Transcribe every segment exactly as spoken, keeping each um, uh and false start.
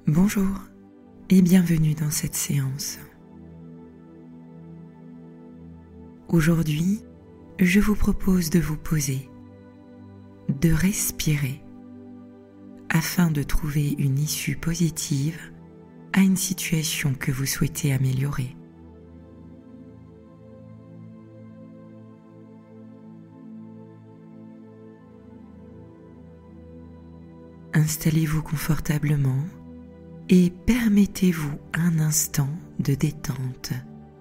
Bonjour et bienvenue dans cette séance. Aujourd'hui, je vous propose de vous poser, de respirer, afin de trouver une issue positive à une situation que vous souhaitez améliorer. Installez-vous confortablement et permettez-vous un instant de détente.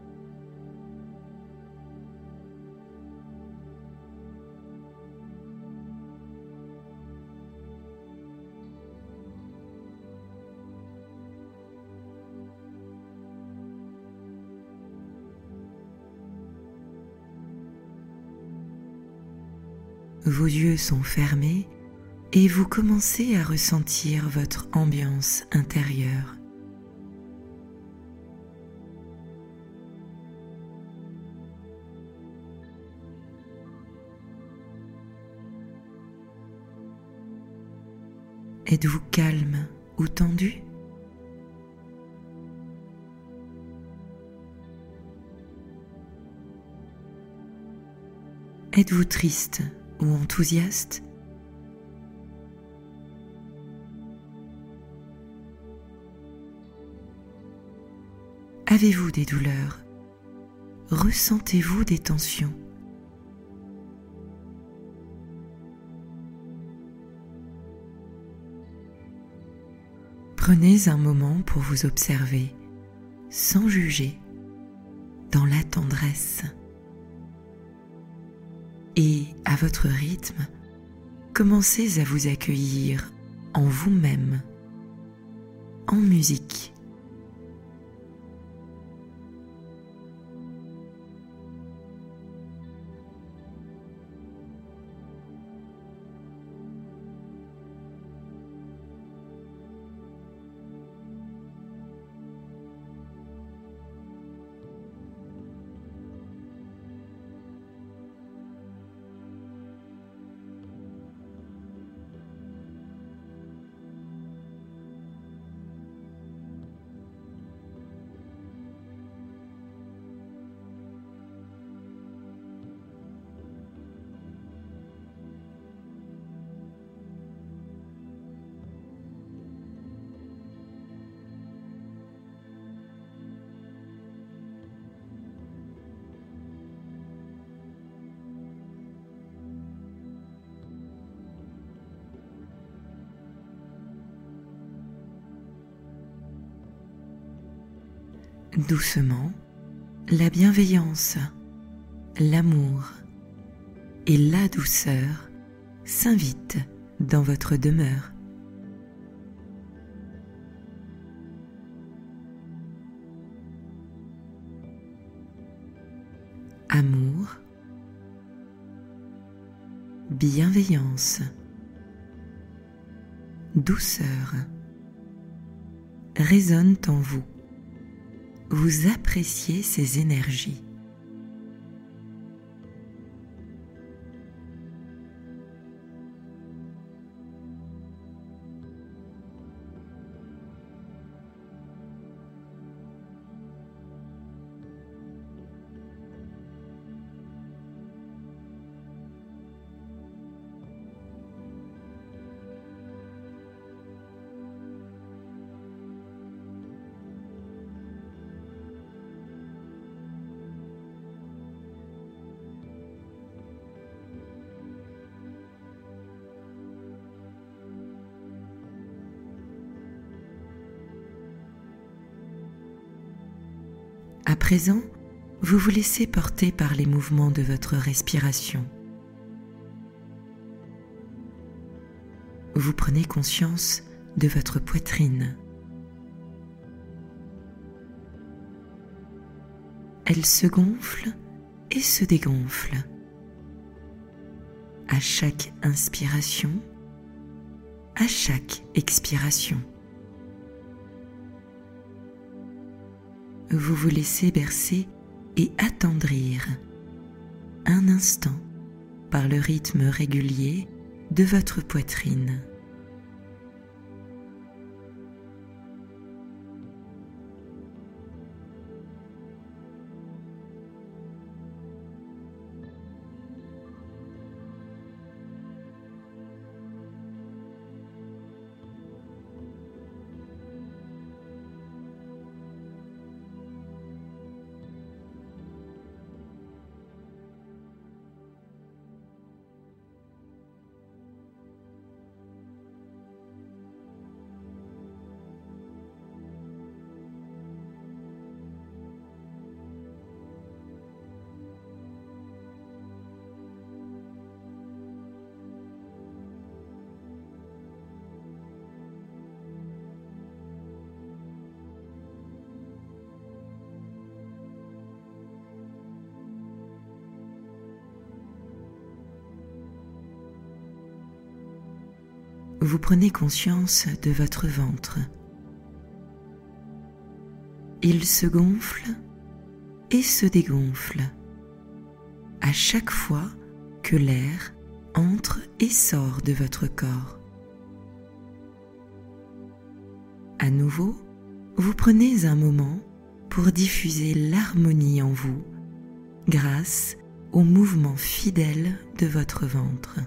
Vos yeux sont fermés et vous commencez à ressentir votre ambiance intérieure. Êtes-vous calme ou tendu ? Êtes-vous triste ou enthousiaste ? Avez-vous des douleurs ? Ressentez-vous des tensions ? Prenez un moment pour vous observer, sans juger, dans la tendresse. Et à votre rythme, commencez à vous accueillir en vous-même, en musique. Doucement, la bienveillance, l'amour et la douceur s'invitent dans votre demeure. Amour, bienveillance, douceur résonnent en vous. Vous appréciez ces énergies. À présent, vous vous laissez porter par les mouvements de votre respiration. Vous prenez conscience de votre poitrine. Elle se gonfle et se dégonfle. À chaque inspiration, à chaque expiration. Vous vous laissez bercer et attendrir un instant par le rythme régulier de votre poitrine. vous prenez conscience de votre ventre. Il se gonfle et se dégonfle à chaque fois que l'air entre et sort de votre corps. À nouveau, vous prenez un moment pour diffuser l'harmonie en vous grâce au mouvement fidèle de votre ventre.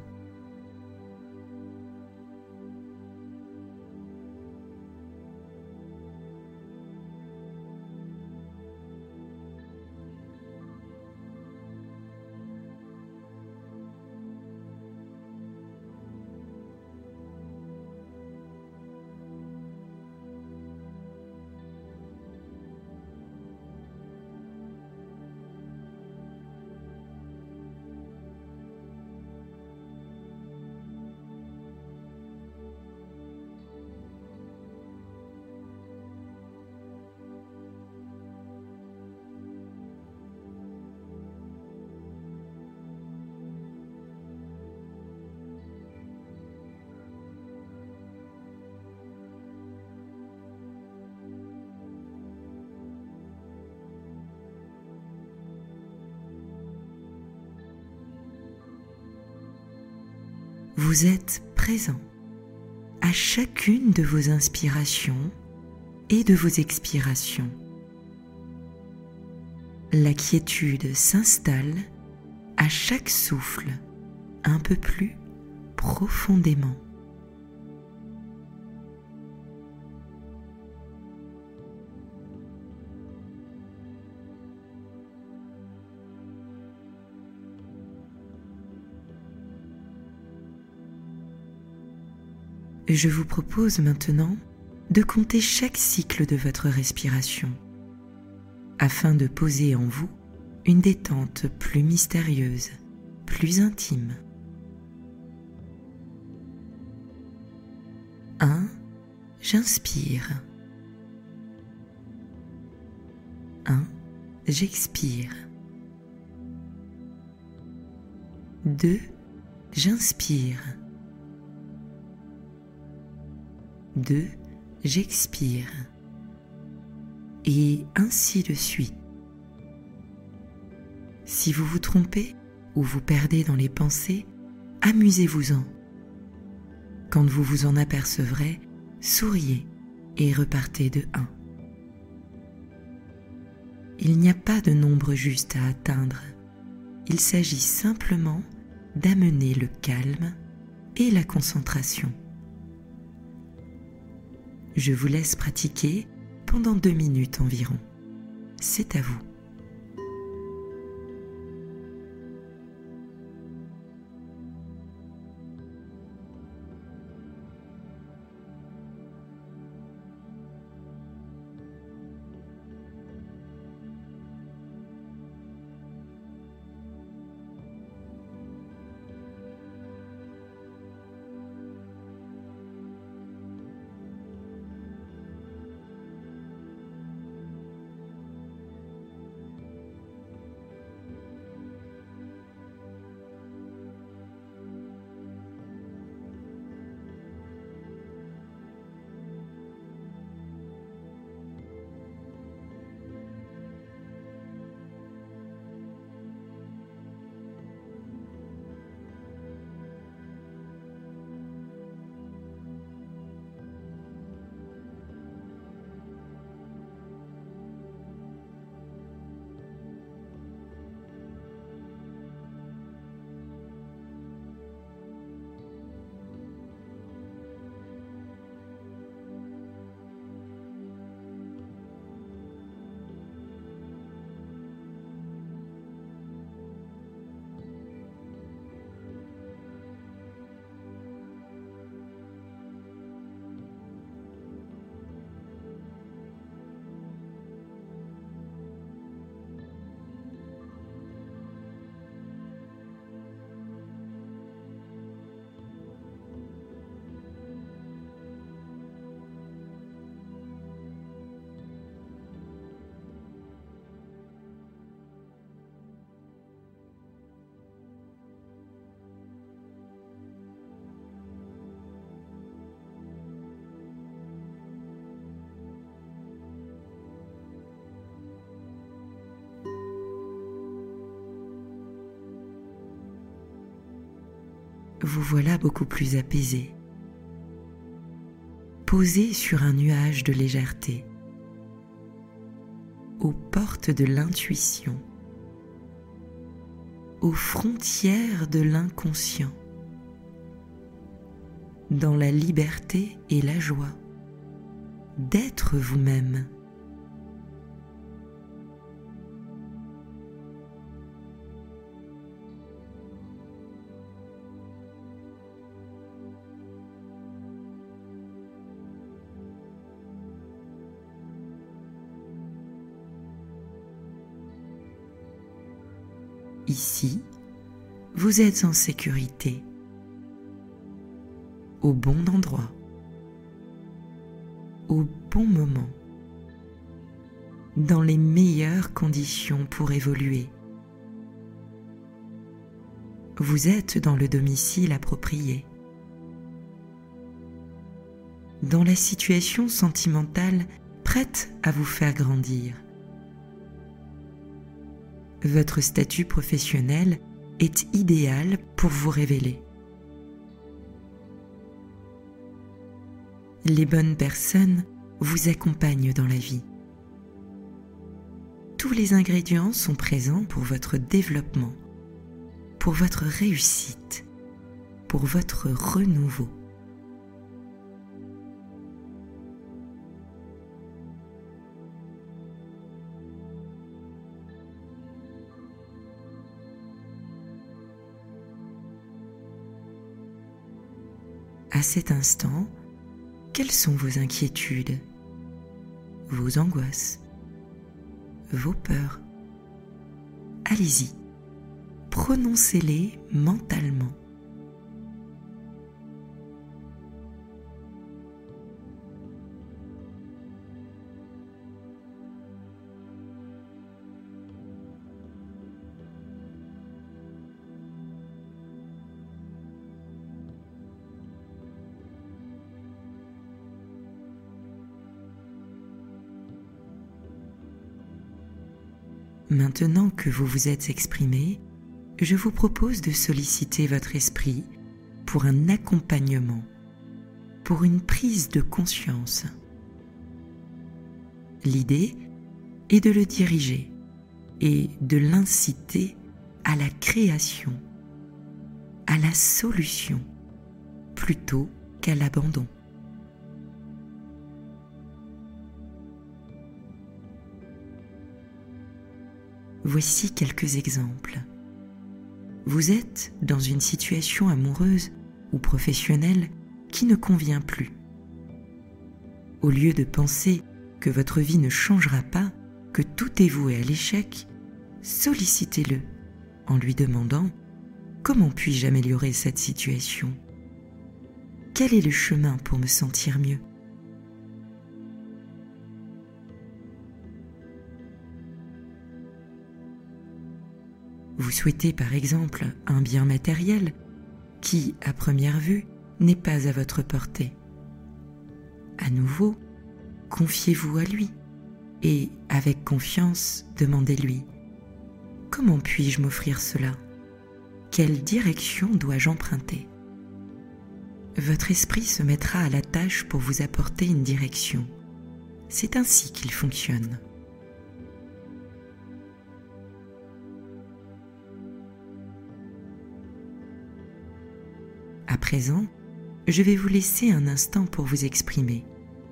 Vous êtes présent à chacune de vos inspirations et de vos expirations. La quiétude s'installe à chaque souffle un peu plus profondément. Je vous propose maintenant de compter chaque cycle de votre respiration afin de poser en vous une détente plus mystérieuse, plus intime. un. J'inspire. un. J'expire. deux. J'inspire. deux. J'expire. Et ainsi de suite. Si vous vous trompez ou vous perdez dans les pensées, amusez-vous-en. Quand vous vous en apercevrez, souriez et repartez de un. Il n'y a pas de nombre juste à atteindre. Il s'agit simplement d'amener le calme et la concentration. Je vous laisse pratiquer pendant deux minutes environ. C'est à vous. vous voilà beaucoup plus apaisé, posé sur un nuage de légèreté, aux portes de l'intuition, aux frontières de l'inconscient, dans la liberté et la joie d'être vous-même. Ici, vous êtes en sécurité, au bon endroit, au bon moment, dans les meilleures conditions pour évoluer. Vous êtes dans le domicile approprié, dans la situation sentimentale prête à vous faire grandir. Votre statut professionnel est idéal pour vous révéler. Les bonnes personnes vous accompagnent dans la vie. Tous les ingrédients sont présents pour votre développement, pour votre réussite, pour votre renouveau. À cet instant, quelles sont vos inquiétudes, vos angoisses, vos peurs? Allez-y, prononcez-les mentalement. Maintenant que vous vous êtes exprimé, je vous propose de solliciter votre esprit pour un accompagnement, pour une prise de conscience. L'idée est de le diriger et de l'inciter à la création, à la solution, plutôt qu'à l'abandon. Voici quelques exemples. Vous êtes dans une situation amoureuse ou professionnelle qui ne convient plus. Au lieu de penser que votre vie ne changera pas, que tout est voué à l'échec, sollicitez-le en lui demandant « Comment puis-je améliorer cette situation ? Quel est le chemin pour me sentir mieux ?» Vous souhaitez par exemple un bien matériel qui, à première vue, n'est pas à votre portée. À nouveau, confiez-vous à lui et, avec confiance, demandez-lui « Comment puis-je m'offrir cela ? Quelle direction dois-je emprunter ?» Votre esprit se mettra à la tâche pour vous apporter une direction. C'est ainsi qu'il fonctionne. À présent, je vais vous laisser un instant pour vous exprimer.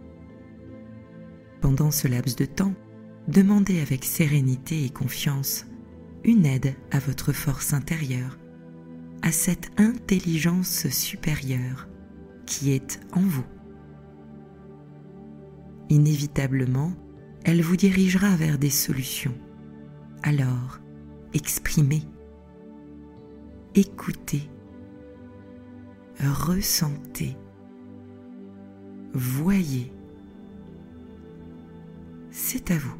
Pendant ce laps de temps, demandez avec sérénité et confiance une aide à votre force intérieure, à cette intelligence supérieure qui est en vous. Inévitablement, elle vous dirigera vers des solutions. Alors, exprimez, écoutez, ressentez, voyez. C'est à vous.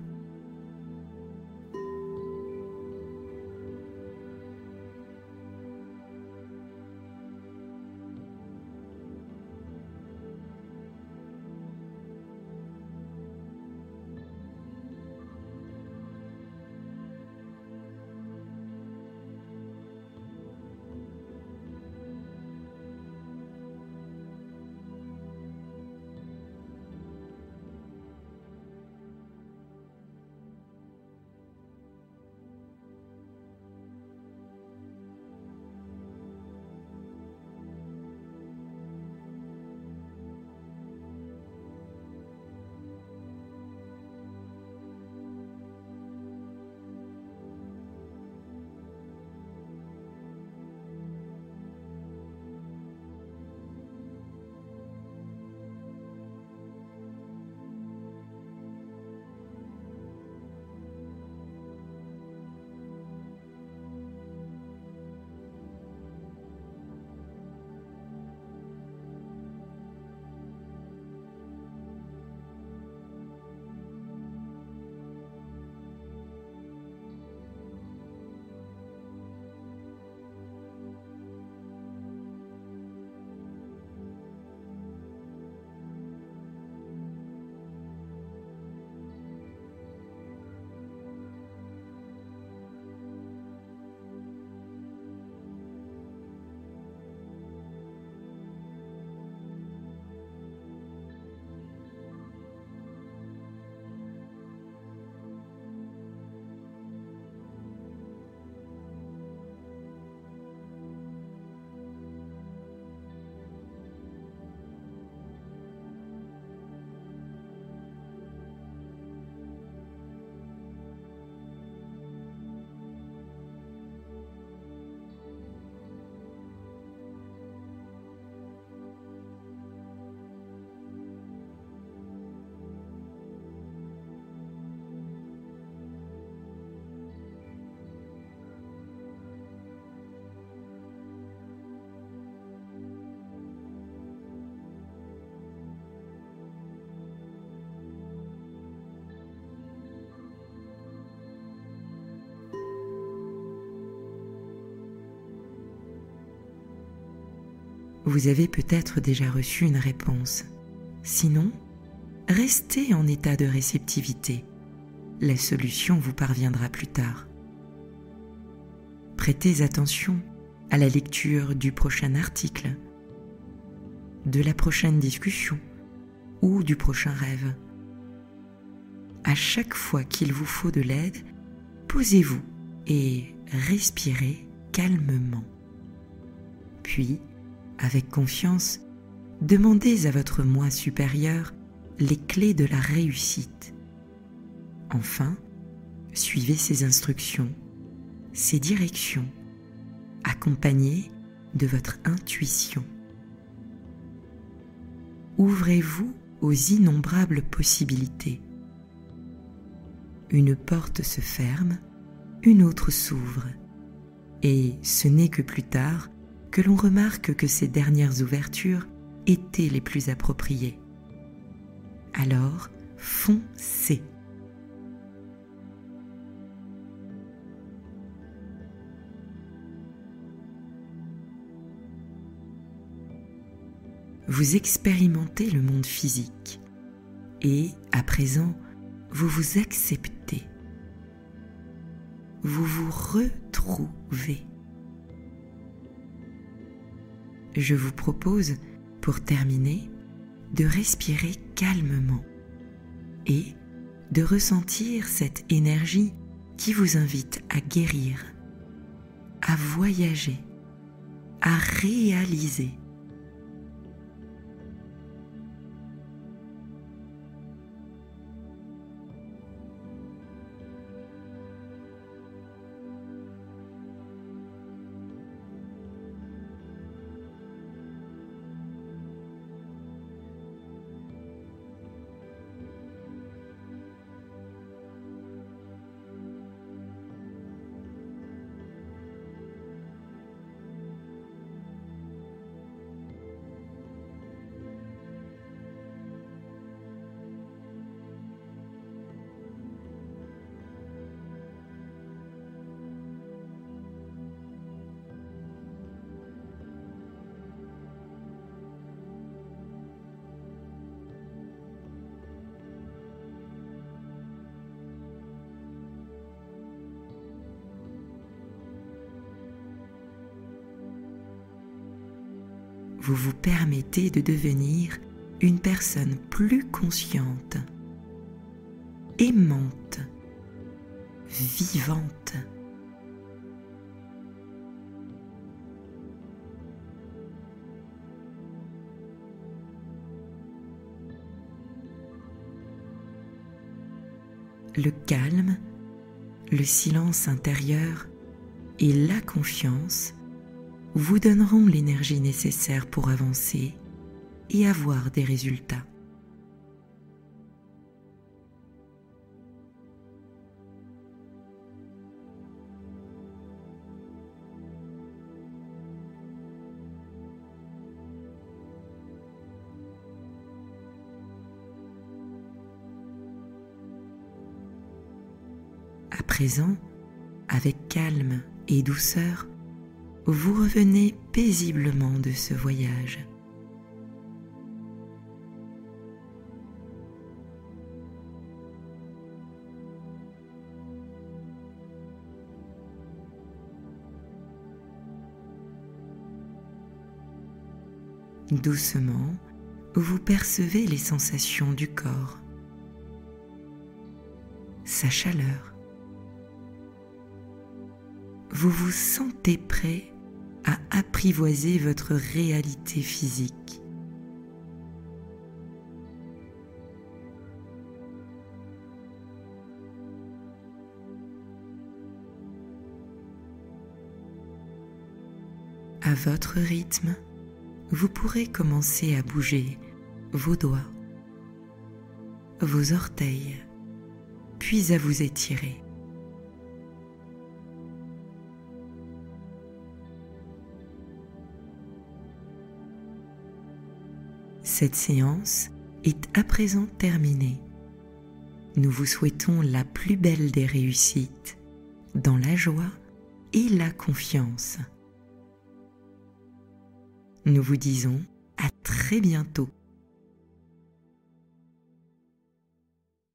vous avez peut-être déjà reçu une réponse. Sinon, restez en état de réceptivité. La solution vous parviendra plus tard. Prêtez attention à la lecture du prochain article, de la prochaine discussion ou du prochain rêve. À chaque fois qu'il vous faut de l'aide, posez-vous et respirez calmement. Puis, avec confiance, demandez à votre moi supérieur les clés de la réussite. Enfin, suivez ses instructions, ses directions, accompagnées de votre intuition. Ouvrez-vous aux innombrables possibilités. Une porte se ferme, une autre s'ouvre, et ce n'est que plus tard que l'on remarque que ces dernières ouvertures étaient les plus appropriées. Alors, foncez. Vous expérimentez le monde physique et, à présent, vous vous acceptez. Vous vous retrouvez. Je vous propose, pour terminer, de respirer calmement et de ressentir cette énergie qui vous invite à guérir, à voyager, à réaliser. Vous vous permettez de devenir une personne plus consciente, aimante, vivante. Le calme, le silence intérieur et la confiance vous donneront l'énergie nécessaire pour avancer et avoir des résultats. À présent, avec calme et douceur, vous revenez paisiblement de ce voyage. Doucement, vous percevez les sensations du corps, sa chaleur. Vous vous sentez prêt à apprivoiser votre réalité physique. À votre rythme, vous pourrez commencer à bouger vos doigts, vos orteils, puis à vous étirer. Cette séance est à présent terminée. Nous vous souhaitons la plus belle des réussites, dans la joie et la confiance. Nous vous disons à très bientôt